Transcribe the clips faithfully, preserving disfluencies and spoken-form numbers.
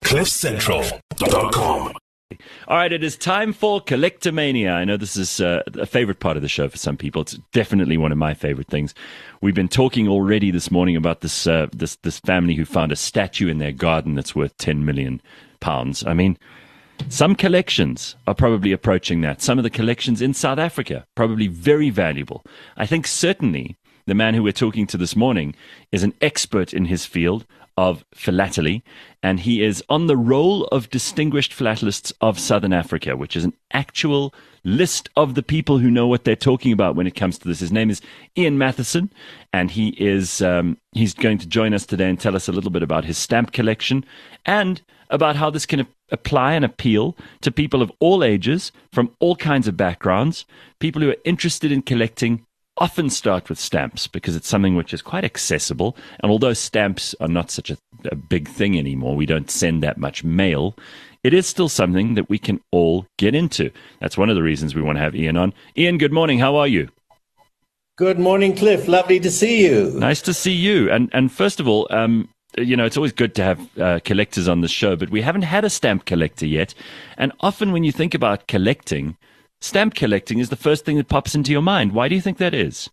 cliff central dot com. All right, it is time for Collectomania. I know this is uh, a favorite part of the show for some people. It's definitely one of my favorite things. We've been talking already this morning about this uh, this this family who found a statue in their garden that's worth ten million pounds. I mean, some collections are probably approaching that. Some of the collections in South Africa, probably very valuable. I think certainly the man who we're talking to this morning is an expert in his field of philately, and he is on the roll of Distinguished Philatelists of Southern Africa, which is an actual list of the people who know what they're talking about when it comes to this. His name is Ian Matheson, and he is um, he's going to join us today and tell us a little bit about his stamp collection and about how this can apply and appeal to people of all ages, from all kinds of backgrounds. People who are interested in collecting often start with stamps because it's something which is quite accessible. And although stamps are not such a, a big thing anymore, we don't send that much mail, it is still something that we can all get into. That's one of the reasons we want to have Ian on. Ian, good morning. How are you? Good morning, Cliff. Lovely to see you. Nice to see you. And and first of all, um, you know, it's always good to have uh, collectors on the show, but we haven't had a stamp collector yet. And often when you think about collecting, stamp collecting is the first thing that pops into your mind. Why do you think that is?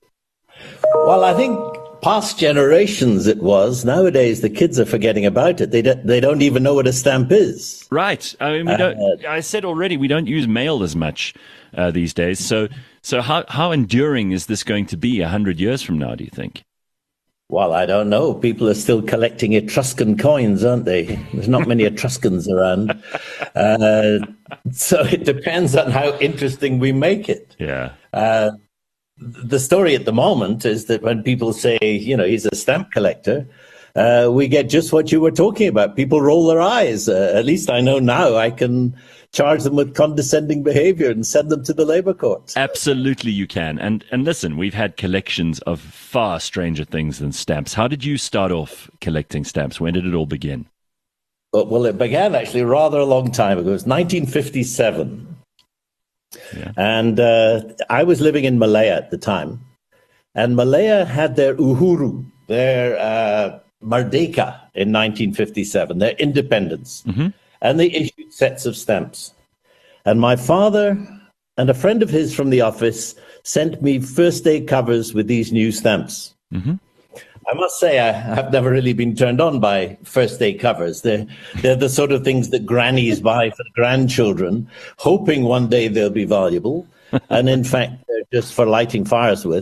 Well, I think past generations it was. Nowadays, the kids are forgetting about it. They don't, they don't even know what a stamp is. Right. I mean, we don't, uh, I said already, we don't use mail as much uh, these days. So, so how how enduring is this going to be a hundred years from now, do you think? Well, I don't know. People are still collecting Etruscan coins, aren't they? There's not many Etruscans around. Uh, so it depends on how interesting we make it. Yeah. Uh, the story at the moment is that when people say, you know, he's a stamp collector, uh, we get just what you were talking about. People roll their eyes. Uh, at least I know now I can charge them with condescending behavior and send them to the labor courts. Absolutely you can. And and listen, we've had collections of far stranger things than stamps. How did you start off collecting stamps? When did it all begin? Well, it began actually rather a long time ago. It was nineteen fifty-seven. Yeah. And uh, I was living in Malaya at the time. And Malaya had their Uhuru, their uh, Merdeka in nineteen fifty-seven, their independence. Mm-hmm. And they issued sets of stamps. And my father and a friend of his from the office sent me first day covers with these new stamps. Mm-hmm. I must say, I have never really been turned on by first day covers. They're, they're the sort of things that grannies buy for the grandchildren, hoping one day they'll be valuable. And in fact, they're just for lighting fires with,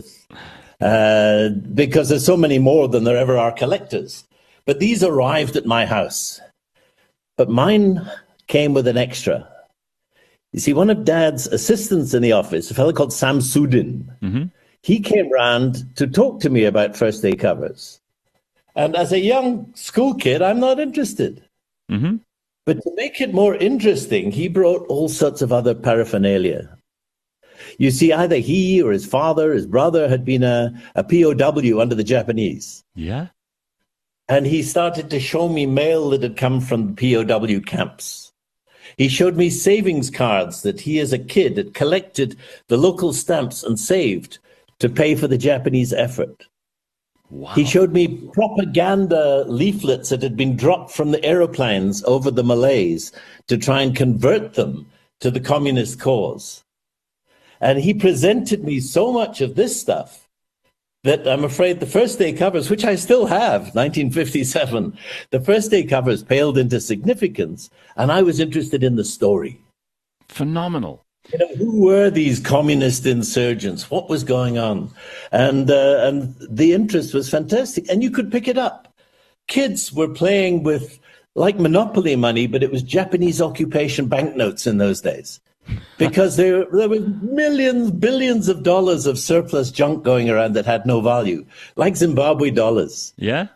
uh, because there's so many more than there ever are collectors. But these arrived at my house. But mine came with an extra. You see, one of Dad's assistants in the office, a fellow called Sam Sudin, mm-hmm. he came round to talk to me about first day covers. And as a young school kid, I'm not interested. Mm-hmm. But to make it more interesting, he brought all sorts of other paraphernalia. You see, either he or his father, his brother, had been a, a P O W under the Japanese. Yeah. And he started to show me mail that had come from the P O W camps. He showed me savings cards that he as a kid had collected the local stamps and saved to pay for the Japanese effort. Wow. He showed me propaganda leaflets that had been dropped from the aeroplanes over the Malays to try and convert them to the communist cause. And he presented me so much of this stuff that I'm afraid the first day covers, which I still have, nineteen fifty-seven, the first day covers paled into significance, and I was interested in the story. Phenomenal. You know, who were these communist insurgents? What was going on? And uh, and the interest was fantastic, and you could pick it up. Kids were playing with, like Monopoly money, but it was Japanese occupation banknotes in those days. Because there, there were millions, billions of dollars of surplus junk going around that had no value, like Zimbabwe dollars. Yeah.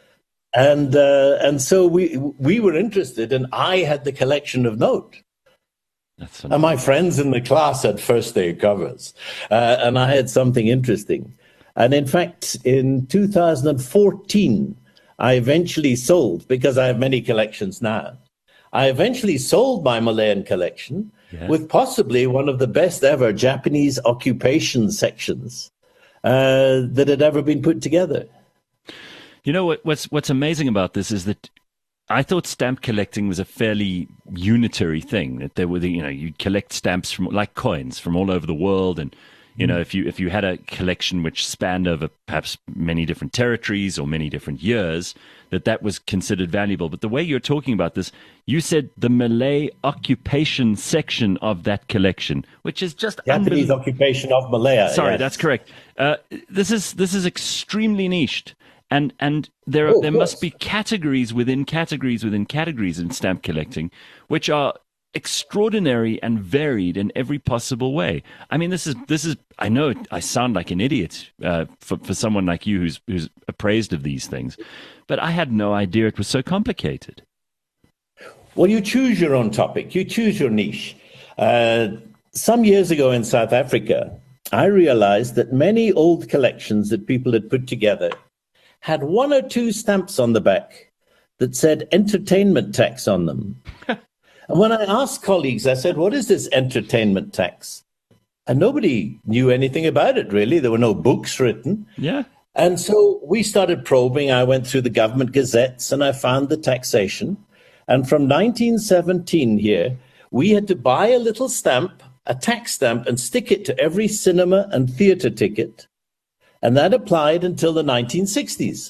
And uh, and so we we were interested, and I had the collection of note. That's and my friends in the class had first day covers, uh, and I had something interesting. And in fact, in two thousand fourteen, I eventually sold, because I have many collections now, I eventually sold my Malayan collection. Yeah. With possibly one of the best ever Japanese occupation sections uh, that had ever been put together. You know what, what's what's amazing about this is that I thought stamp collecting was a fairly unitary thing. That there were, the, you know, you'd collect stamps from like coins from all over the world, and you know, if you if you had a collection which spanned over perhaps many different territories or many different years, that that was considered valuable. But the way you're talking about this, you said the Malay occupation section of that collection, which is just Japanese occupation of Malaya. Sorry, yes. That's correct. Uh, this is this is extremely niched. And and there Oh, there yes. must be categories within categories within categories in stamp collecting, which are extraordinary and varied in every possible way. I mean, this is this is. I know I sound like an idiot uh, for for someone like you who's who's appraised of these things, but I had no idea it was so complicated. Well, you choose your own topic. You choose your niche. Uh, some years ago in South Africa, I realized that many old collections that people had put together had one or two stamps on the back that said entertainment tax on them. And when I asked colleagues, I said, what is this entertainment tax? And nobody knew anything about it, really. There were no books written. Yeah. And so we started probing. I went through the government gazettes and I found the taxation. And from nineteen seventeen here, we had to buy a little stamp, a tax stamp, and stick it to every cinema and theater ticket. And that applied until the nineteen sixties.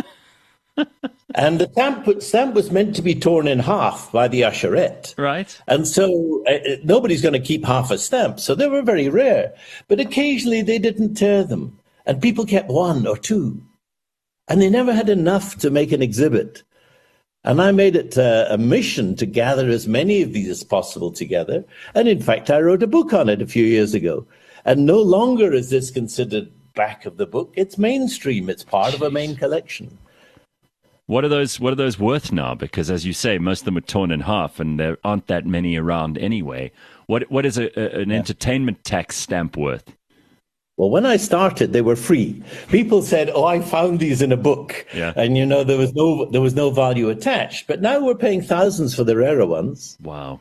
And the stamp, stamp was meant to be torn in half by the usherette. Right. And so uh, nobody's going to keep half a stamp. So they were very rare. But occasionally they didn't tear them. And people kept one or two. And they never had enough to make an exhibit. And I made it uh, a mission to gather as many of these as possible together. And in fact, I wrote a book on it a few years ago. And no longer is this considered back of the book. It's mainstream. It's part of a main collection. What are those what are those worth now? Because as you say, most of them are torn in half and there aren't that many around anyway. What what is a, a, an yeah. entertainment tax stamp worth? Well, when I started, they were free. People said, "Oh, I found these in a book," yeah. and you know there was no there was no value attached. But now we're paying thousands for the rarer ones. Wow.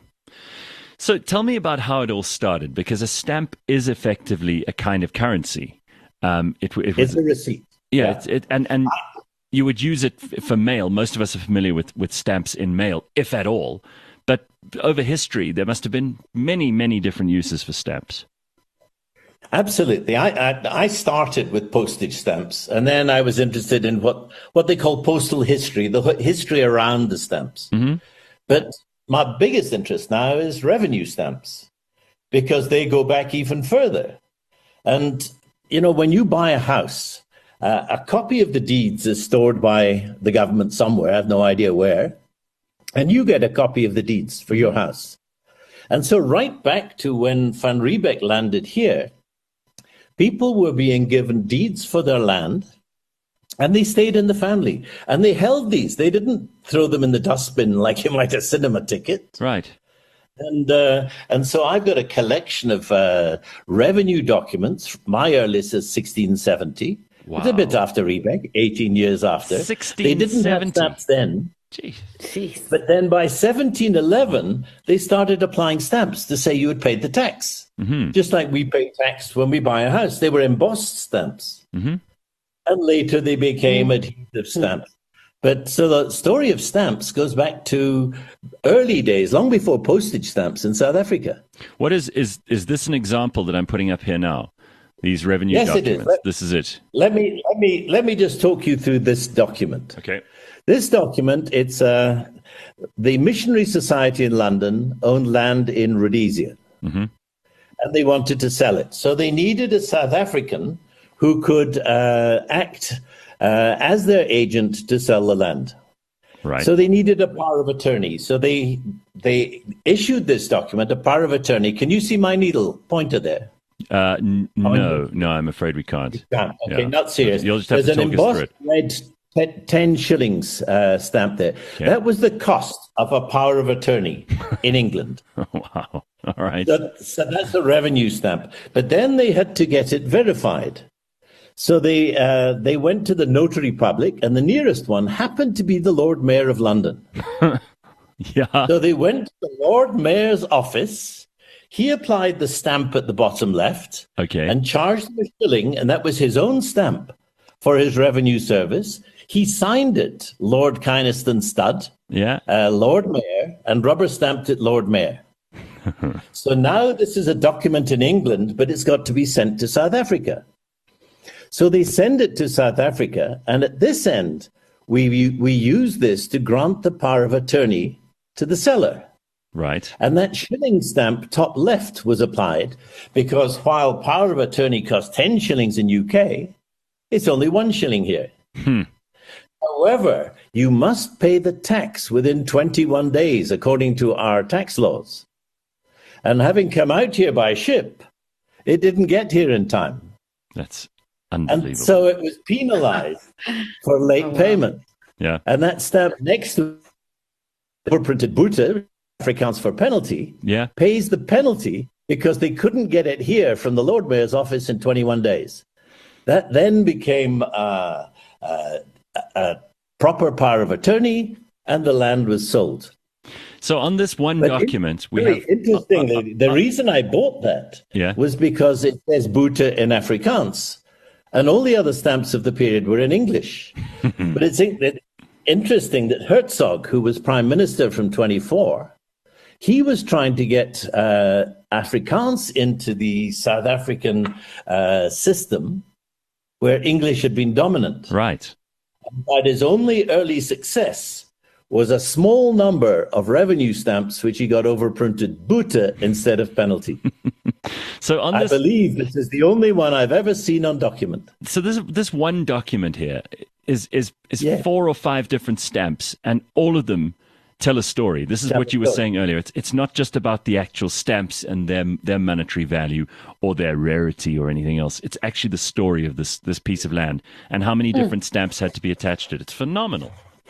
So tell me about how it all started, because a stamp is effectively a kind of currency. Um, it, it was it's a receipt. Yeah, yeah. It, it, and and you would use it for mail. Most of us are familiar with with stamps in mail, if at all. But over history, there must have been many, many different uses for stamps. Absolutely. I, I I started with postage stamps, and then I was interested in what, what they call postal history, the history around the stamps. Mm-hmm. But my biggest interest now is revenue stamps, because they go back even further. And, you know, when you buy a house, uh, a copy of the deeds is stored by the government somewhere, I have no idea where, and you get a copy of the deeds for your house. And so right back to when Van Riebeck landed here, people were being given deeds for their land, and they stayed in the family. And they held these. They didn't throw them in the dustbin like you might a cinema ticket. Right. And uh, and so I've got a collection of uh, revenue documents. My earliest is sixteen seventy. Wow. It's a bit after Riebeck, eighteen years after. sixteen seventy. They didn't have stamps then. Jeez. Jeez. But then by seventeen eleven, they started applying stamps to say you had paid the tax. Mm-hmm. Just like we pay tax when we buy a house. They were embossed stamps. Mm-hmm. And later they became adhesive stamps. But so the story of stamps goes back to early days, long before postage stamps in South Africa. What is, is, is this an example that I'm putting up here now? These revenue yes, documents. It is. Let, this is it. Let me, let me, let me just talk you through this document. Okay. This document, it's uh, the Missionary Society in London owned land in Rhodesia. Mm-hmm. And they wanted to sell it. So they needed a South African who could uh, act uh, as their agent to sell the land. Right. So they needed a power of attorney. So they they issued this document, a power of attorney. Can you see my needle pointer there? Uh, n- no, no, I'm afraid we can't. You can't. Okay, yeah. not serious. You'll just have There's to an talk us through embossed it. red ten shillings uh, stamp there. Yeah. That was the cost of a power of attorney in England. Oh, wow. All right. So, so that's a revenue stamp. But then they had to get it verified. So they uh, they went to the notary public, and the nearest one happened to be the Lord Mayor of London. Yeah. So they went to the Lord Mayor's office. He applied the stamp at the bottom left, okay, and charged them a shilling, and that was his own stamp for his revenue service. He signed it, Lord Kynaston Stud, Yeah. uh, Lord Mayor, and rubber stamped it Lord Mayor. So now this is a document in England, but it's got to be sent to South Africa. So they send it to South Africa, and at this end, we we use this to grant the power of attorney to the seller. Right. And that shilling stamp top left was applied because while power of attorney costs ten shillings in U K, it's only one shilling here. Hmm. However, you must pay the tax within twenty-one days, according to our tax laws. And having come out here by ship, it didn't get here in time. That's unbelievable. And so it was penalized for late Oh, wow. payment. Yeah. And that stamp next to overprinted Boete, Afrikaans for penalty, Yeah. pays the penalty because they couldn't get it here from the Lord Mayor's office in twenty-one days. That then became uh, uh, a proper power of attorney, and the land was sold. So on this one But document, we Very have. interestingly, the reason I bought that Yeah. was because it says Boete in Afrikaans, and all the other stamps of the period were in English. But it's in- it- interesting that Herzog, who was prime minister from twenty-four, he was trying to get uh, Afrikaans into the South African uh, system where English had been dominant. Right. But his only early success was a small number of revenue stamps which he got overprinted Boete instead of penalty. So on I this, believe this is the only one I've ever seen on document. so this this one document here is is is Yeah. four or five different stamps, and all of them tell a story. This is Tell what a you were story. saying earlier. It's it's not just about the actual stamps and their their monetary value or their rarity or anything else. It's actually the story of this this piece of land and how many different stamps had to be attached to it. It's phenomenal.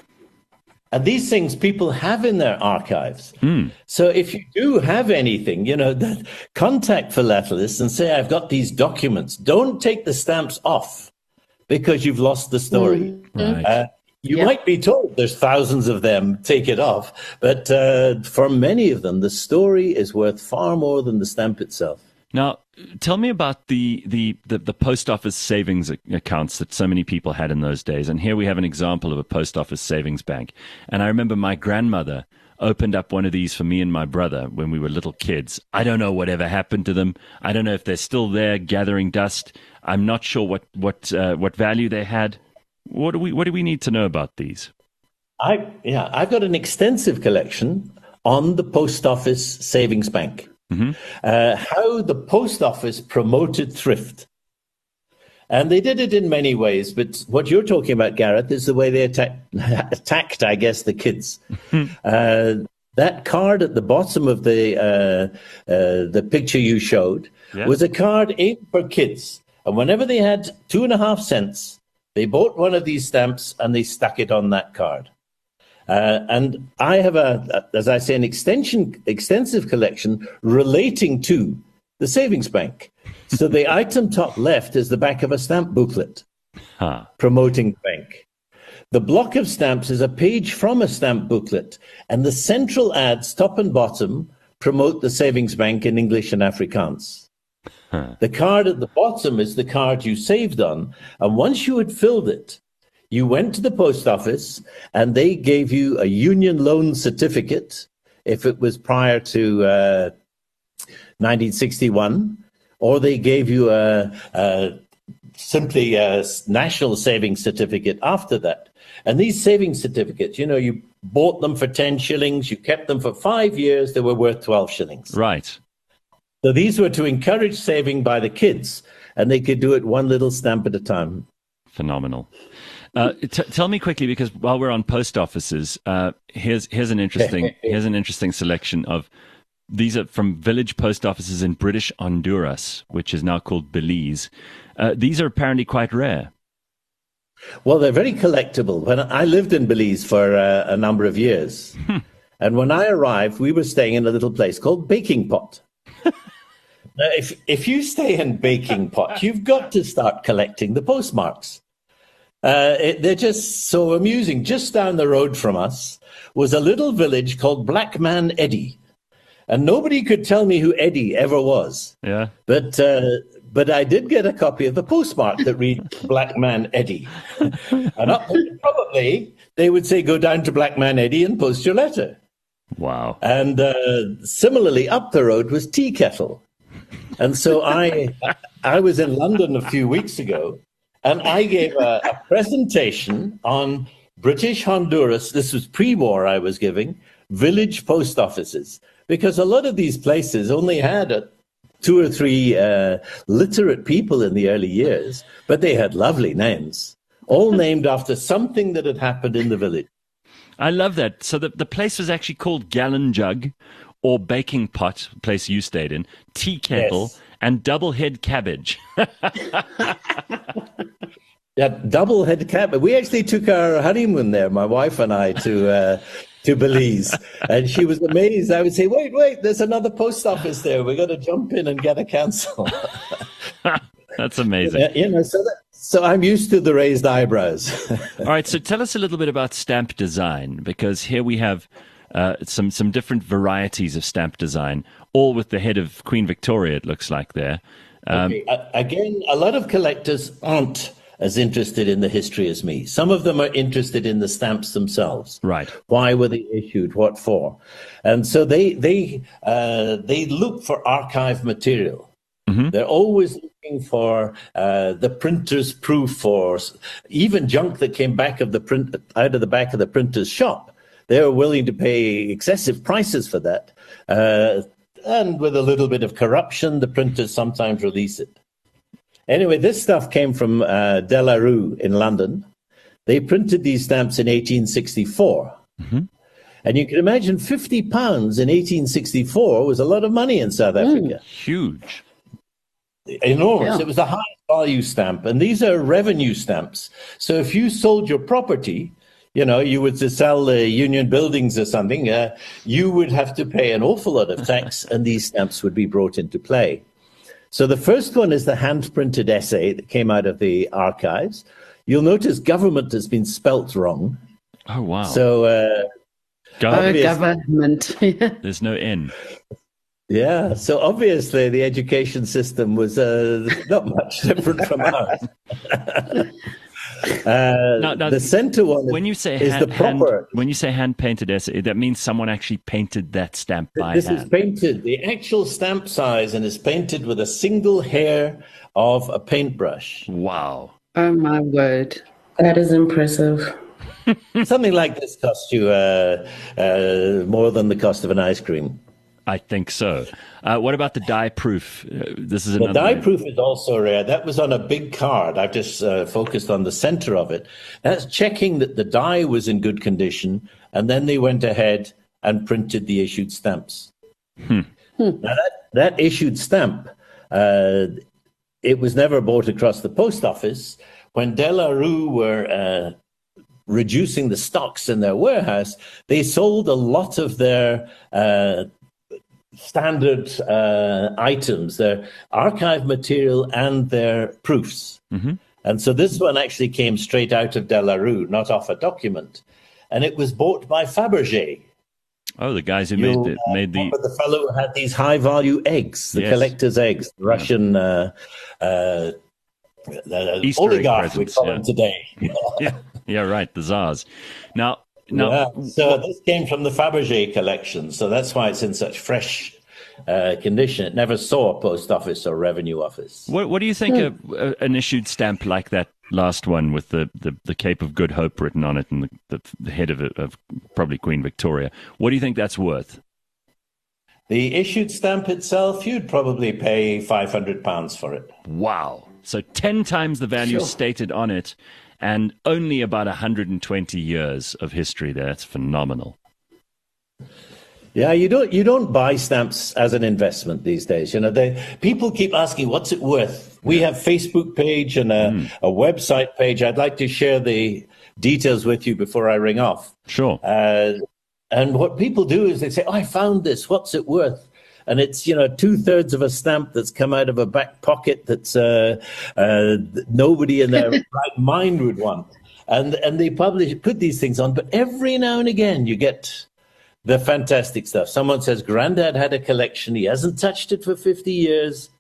And these things people have in their archives. So if you do have anything, you know, that, contact Philatelist and say, I've got these documents. Don't take the stamps off because you've lost the story. Right. Uh, you Yeah. might be told there's thousands of them, take it off. But uh, for many of them, the story is worth far more than the stamp itself. Now, tell me about the, the, the, the post office savings ac- accounts that so many people had in those days. And here we have an example of a post office savings bank. And I remember my grandmother opened up one of these for me and my brother when we were little kids. I don't know whatever happened to them. I don't know if they're still there gathering dust. I'm not sure what, what, uh, what value they had. What do we, what do we need to know about these? I yeah, I've got an extensive collection on the post office savings bank. Uh, how the post office promoted thrift. And they did it in many ways, but what you're talking about, Gareth, is the way they attack, attacked, I guess, the kids. uh, that card at the bottom of the uh, uh, the picture you showed Yeah. was a card aimed for kids. And whenever they had two and a half cents, they bought one of these stamps and they stuck it on that card. Uh, and I have a, as I say, an extension, extensive collection relating to the savings bank. So the item top left is the back of a stamp booklet Huh. promoting the bank. The block of stamps is a page from a stamp booklet, and the central ads, top and bottom, promote the savings bank in English and Afrikaans. Huh. The card at the bottom is the card you saved on, and once you had filled it, you went to the post office and they gave you a union loan certificate if it was prior to uh, nineteen sixty-one, or they gave you a, a simply a national savings certificate after that. And these savings certificates, you know, you bought them for ten shillings, you kept them for five years, they were worth twelve shillings. Right. So these were to encourage saving by the kids, and they could do it one little stamp at a time. Phenomenal. Uh, t- tell me quickly, because while we're on post offices, uh, here's here's an interesting here's an interesting selection of these are from village post offices in British Honduras, which is now called Belize. Uh, these are apparently quite rare. Well, they're very collectible. When I lived in Belize for uh, a number of years, and when I arrived, we were staying in a little place called Baking Pot. Now, if if you stay in Baking Pot, you've got to start collecting the postmarks. Uh, it, they're just so amusing. Just down the road from us was a little village called Black Man Eddie. And nobody could tell me who Eddie ever was. Yeah. But uh, but I did get a copy of the postmark that reads Black Man Eddie. And up, probably they would say, go down to Black Man Eddie and post your letter. Wow. And uh, similarly, up the road was Tea Kettle. And so I, I was in London a few weeks ago, and I gave a, a presentation on British Honduras. This was pre-war I was giving, village post offices, because a lot of these places only had a, two or three uh, literate people in the early years, but they had lovely names, all named after something that had happened in the village. I love that. So the, the place was actually called Gallon Jug, or Baking Pot, place you stayed in, Tea Kettle, yes, and Double Head Cabbage. Yeah, Double Head Cabbage. We actually took our honeymoon there, my wife and I, to uh, to Belize, and she was amazed. I would say, "Wait, wait, there's another post office there. We're going to jump in and get a cancel." That's amazing. You know, so that, so I'm used to the raised eyebrows. All right, so tell us a little bit about stamp design, because here we have uh, some some different varieties of stamp design, all with the head of Queen Victoria. It looks like there. Um, okay. uh, again, a lot of collectors aren't as interested in the history as me. Some of them are interested in the stamps themselves. Right. Why were they issued? What for? And so they they uh, they look for archive material. Mm-hmm. They're always looking for uh, the printer's proof, or even junk that came back of the print out of the back of the printer's shop. They're willing to pay excessive prices for that. Uh, and with a little bit of corruption, the printers sometimes release it. Anyway, this stuff came from uh, De La Rue in London. They printed these stamps in eighteen sixty-four. Mm-hmm. And you can imagine fifty pounds in eighteen sixty-four was a lot of money in South Africa. Ooh, huge. Enormous. Yeah. It was a high value stamp. And these are revenue stamps. So if you sold your property, you know, you would to sell the Union Buildings or something, uh, you would have to pay an awful lot of tax, and these stamps would be brought into play. So the first one is the hand-printed essay that came out of the archives. You'll notice government has been spelt wrong. Oh, wow. So, uh, oh, government. There's no N. Yeah, so obviously the education system was uh, not much different from ours. Uh, now, now, the center one when you say is hand, the proper. Hand, when you say hand painted essay, that means someone actually painted that stamp by this hand. This is painted, the actual stamp size, and is painted with a single hair of a paintbrush. Wow! Oh my word, that is impressive. Something like this costs you uh, uh, more than the cost of an ice cream. I think so. Uh, what about the die proof? Uh, this is another. The die one. proof is also rare. That was on a big card. I've just uh, focused on the center of it. That's checking that the die was in good condition, and then they went ahead and printed the issued stamps. Hmm. Now that, that issued stamp, uh, it was never bought across the post office. When De La Rue were uh, reducing the stocks in their warehouse, they sold a lot of their uh, standard uh, items, their archive material and their proofs. Mm-hmm. And so this one actually came straight out of De La Rue, not off a document. And it was bought by Fabergé. Oh, the guys who You'll, made the, made the... Uh, the fellow who had these high-value eggs, the yes. collector's eggs, the Russian uh, uh, the oligarch, we call yeah. them today. yeah. yeah, right, the Tsars. Now, Now, yeah. So this came from the Fabergé collection, so that's why it's in such fresh uh, condition. It never saw a post office or revenue office. What, what do you think of uh, an issued stamp like that last one with the, the, the Cape of Good Hope written on it and the, the, the head of, it, of probably Queen Victoria? What do you think that's worth? The issued stamp itself, you'd probably pay five hundred pounds for it. Wow. So ten times the value Sure. stated on it, and only about one hundred twenty years of history there. It's phenomenal. Yeah, you don't you don't buy stamps as an investment these days. You know, they, people keep asking, what's it worth? We have Facebook page and a, mm. a website page. I'd like to share the details with you before I ring off. Sure. Uh, and what people do is they say, oh, I found this. What's it worth? And it's, you know, two thirds of a stamp that's come out of a back pocket that's uh, uh, nobody in their right mind would want. And and they publish, put these things on. But every now and again, you get the fantastic stuff. Someone says, Grandad had a collection. He hasn't touched it for fifty years.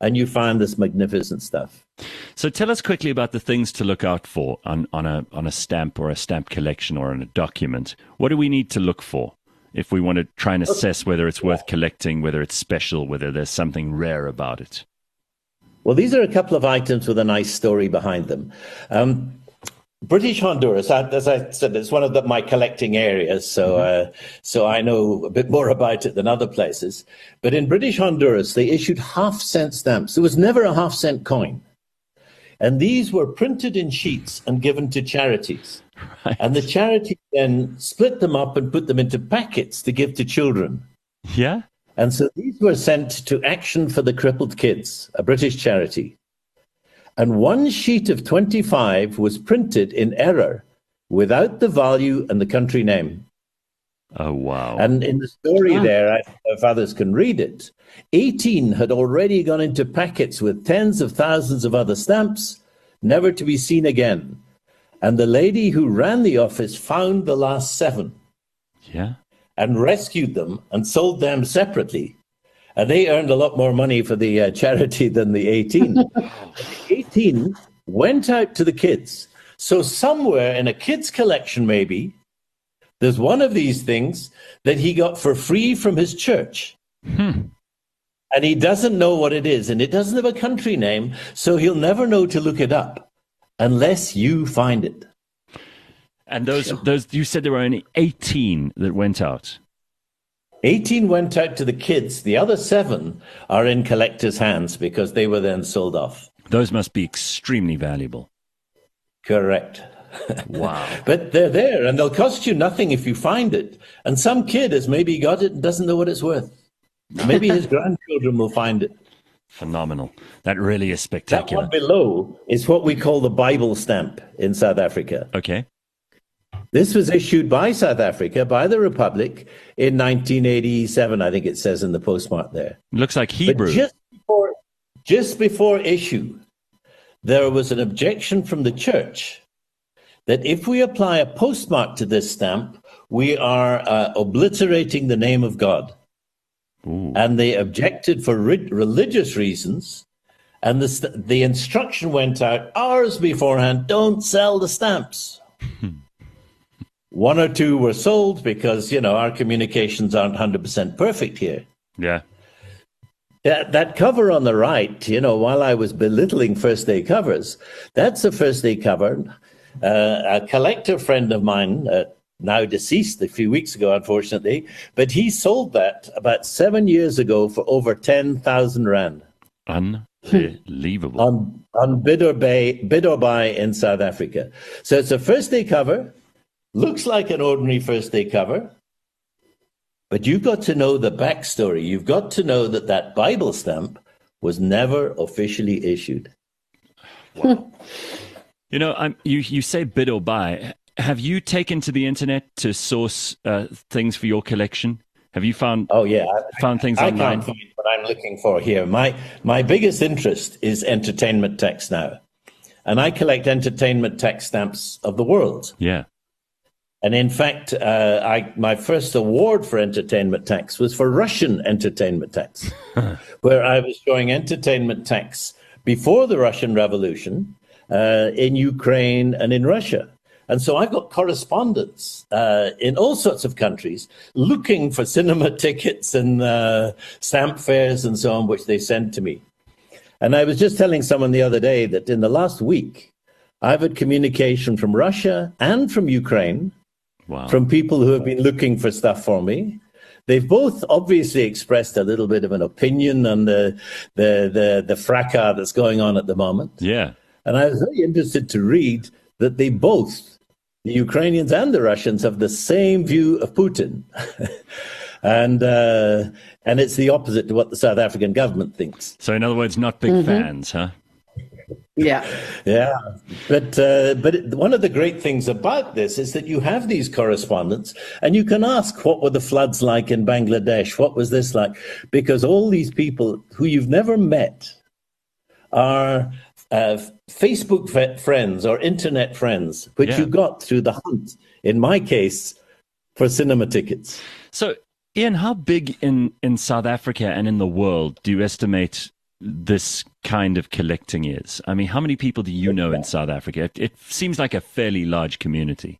and you find this magnificent stuff. So tell us quickly about the things to look out for on, on a on a stamp or a stamp collection or on a document. What do we need to look for if we want to try and assess whether it's worth collecting, whether it's special, whether there's something rare about it? Well, these are a couple of items with a nice story behind them. Um, British Honduras, as I said, it's one of the, my collecting areas, so uh, so I know a bit more about it than other places. But in British Honduras, they issued half-cent stamps. There was never a half-cent coin. And these were printed in sheets and given to charities. Right. And the charity then split them up and put them into packets to give to children. Yeah? And so these were sent to Action for the Crippled Kids, a British charity. And one sheet of twenty-five was printed in error without the value and the country name. Oh, wow. And in the story there, if others can read it, eighteen had already gone into packets with tens of thousands of other stamps, never to be seen again. And the lady who ran the office found the last seven. Yeah. And rescued them and sold them separately. And they earned a lot more money for the uh, charity than the eighteen. The eighteen went out to the kids. So somewhere in a kid's collection, maybe, there's one of these things that he got for free from his church. Hmm. And he doesn't know what it is. And it doesn't have a country name, so he'll never know to look it up unless you find it. And those, those you said there were only eighteen that went out. eighteen went out to the kids. The other seven are in collectors' hands because they were then sold off. Those must be extremely valuable. Correct. Wow. But they're there, and they'll cost you nothing if you find it. And some kid has maybe got it and doesn't know what it's worth. Maybe his grandchildren will find it. Phenomenal. That really is That spectacular. one below is what we call the Bible stamp in South Africa. Okay. This was issued by South Africa, by the Republic, in nineteen eighty-seven, I think it says in the postmark there. It looks like Hebrew. But just before, just before issue, there was an objection from the church that if we apply a postmark to this stamp, we are uh, obliterating the name of God. Ooh. And they objected for re- religious reasons. And the, st- the instruction went out hours beforehand, don't sell the stamps. One or two were sold because, you know, our communications aren't one hundred percent perfect here. Yeah. That, that cover on the right, you know, while I was belittling first day covers, that's a first day cover. Uh, a collector friend of mine, uh, now deceased a few weeks ago, unfortunately, but he sold that about seven years ago for over ten thousand rand. Unbelievable. on, on bid or, buy, bid or buy in South Africa. So it's a first day cover. Looks like an ordinary first day cover, but you've got to know the backstory. You've got to know that that Bible stamp was never officially issued. Wow. You know, I'm, you, you say bid or buy. Have you taken to the internet to source uh, things for your collection? Have you found Oh, yeah. found things I online? can't find what I'm looking for here. My, my biggest interest is entertainment text now. And I collect entertainment text stamps of the world. Yeah. And in fact, uh, I, my first award for entertainment text was for Russian entertainment text, where I was showing entertainment texts before the Russian Revolution uh, in Ukraine and in Russia. And so I've got correspondents uh, in all sorts of countries looking for cinema tickets and uh, stamp fairs and so on, which they send to me. And I was just telling someone the other day that in the last week, I've had communication from Russia and from Ukraine. Wow. From people who have been looking for stuff for me. They've both obviously expressed a little bit of an opinion on the the the, the fracas that's going on at the moment. Yeah. And I was very interested to read that they both, the Ukrainians and the Russians, have the same view of Putin. and uh, and it's the opposite to what the South African government thinks. So in other words, not big mm-hmm. fans, huh? Yeah. Yeah. But uh, but it, one of the great things about this is that you have these correspondents and you can ask, what were the floods like in Bangladesh? What was this like? Because all these people who you've never met are uh, Facebook f- friends or internet friends, which yeah. you got through the hunt, in my case, for cinema tickets. So, Ian, how big in, in South Africa and in the world do you estimate this kind of collecting is? I mean, how many people do you know in South Africa? It, it seems like a fairly large community.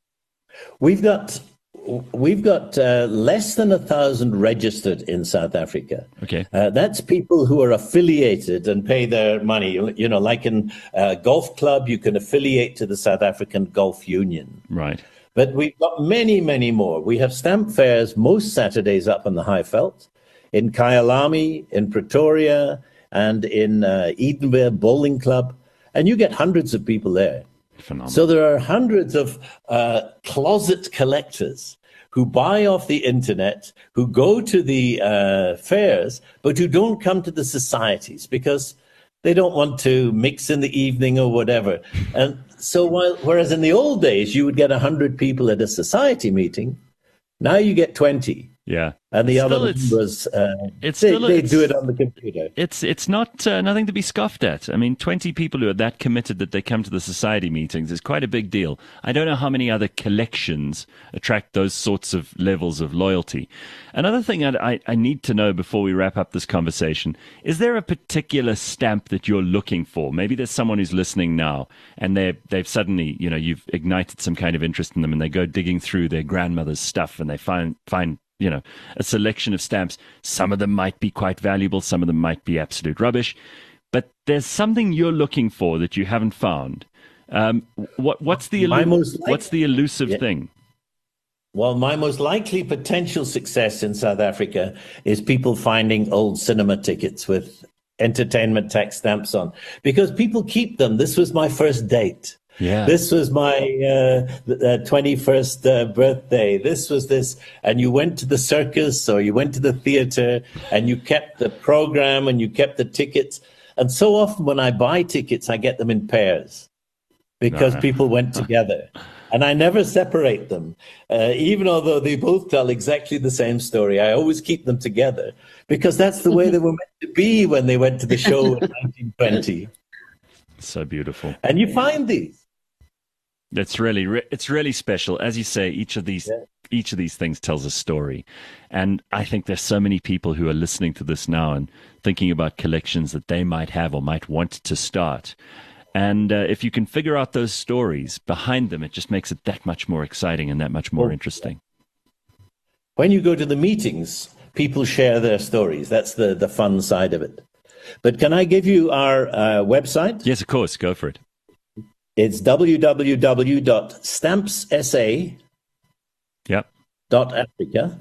We've got we've got uh, less than a thousand registered in South Africa. Okay, uh, that's people who are affiliated and pay their money. You know, like in a golf club, you can affiliate to the South African Golf Union. Right. But we've got many, many more. We have stamp fairs most Saturdays up in the Highveld, in Kyalami, in Pretoria, and in uh, Edenville Bowling Club, and you get hundreds of people there. Phenomenal. So there are hundreds of uh, closet collectors who buy off the internet, who go to the uh, fairs, but who don't come to the societies because they don't want to mix in the evening or whatever. And so while, whereas in the old days, you would get one hundred people at a society meeting, now you get twenty. Yeah. And the Still, other it's- members, uh, it's they, still- they it's- do it on the computer. It's it's not uh, nothing to be scoffed at. I mean, twenty people who are that committed that they come to the society meetings is quite a big deal. I don't know how many other collections attract those sorts of levels of loyalty. Another thing I, I, I need to know before we wrap up this conversation, is there a particular stamp that you're looking for? Maybe there's someone who's listening now and they they've suddenly, you know, you've ignited some kind of interest in them and they go digging through their grandmother's stuff and they find find you know, a selection of stamps. Some of them might be quite valuable. Some of them might be absolute rubbish. But there's something you're looking for that you haven't found. Um, what, what's the My elu- most like- what's the elusive Yeah. thing? Well, my most likely potential success in South Africa is people finding old cinema tickets with entertainment tax stamps on, because people keep them. This was my first date. Yeah. This was my uh, uh, twenty-first uh, birthday. This was this. And you went to the circus or you went to the theater and you kept the program and you kept the tickets. And so often when I buy tickets, I get them in pairs because Uh-huh. people went together. And I never separate them, uh, even although they both tell exactly the same story. I always keep them together because that's the way they were meant to be when they went to the show in nineteen twenty. So beautiful. And you find these. It's really, re- it's really special. As you say, each of these, Yeah. each of these things tells a story. And I think there's so many people who are listening to this now and thinking about collections that they might have or might want to start. And uh, if you can figure out those stories behind them, it just makes it that much more exciting and that much more Oh. interesting. When you go to the meetings, people share their stories. That's the, the fun side of it. But can I give you our uh, website? Yes, of course. Go for it. It's w w w dot stamps s a Yep. dot africa.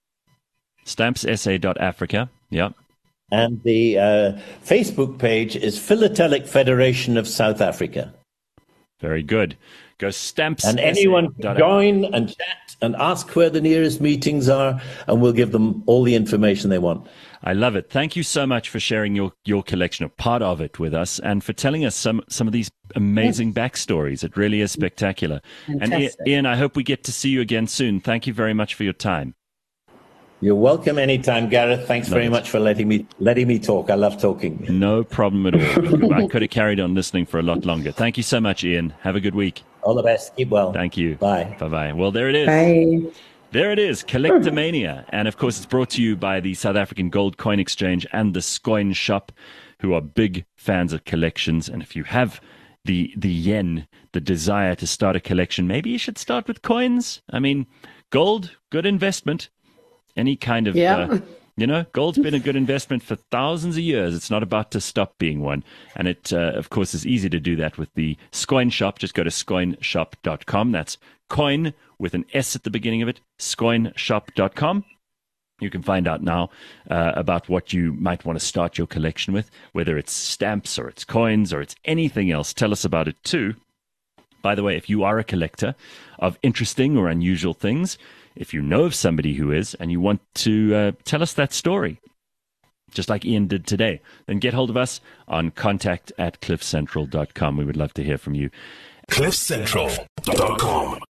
stamps s a dot africa. Yep. And the uh, Facebook page is Philatelic Federation of South Africa. Very good. Go stamps. And anyone can join and chat and ask where the nearest meetings are, and we'll give them all the information they want. I love it. Thank you so much for sharing your, your collection, or part of it, with us, and for telling us some, some of these amazing yes. backstories. It really is spectacular. Fantastic. And Ian, I hope we get to see you again soon. Thank you very much for your time. You're welcome anytime, Gareth. Thanks Love very it. much for letting me letting me talk. I love talking. No problem at all. I could have carried on listening for a lot longer. Thank you so much, Ian. Have a good week. All the best. Keep well. Thank you. Bye. Bye-bye. Well, there it is. Bye. There it is, Collectomania. And of course, it's brought to you by the South African Gold Coin Exchange and the Scoin Shop, who are big fans of collections. And if you have the the yen, the desire to start a collection, maybe you should start with coins. I mean, gold, good investment. Any kind of, Yeah. uh, you know, gold's been a good investment for thousands of years. It's not about to stop being one. And it, uh, of course, is easy to do that with the Scoin Shop. Just go to scoin shop dot com. That's coin with an S at the beginning of it, scoin shop dot com. You can find out now uh, about what you might want to start your collection with, whether it's stamps or it's coins or it's anything else. Tell us about it too. By the way, if you are a collector of interesting or unusual things, if you know of somebody who is and you want to uh, tell us that story, just like Ian did today, then get hold of us on contact at cliff central dot com. We would love to hear from you. cliff central dot com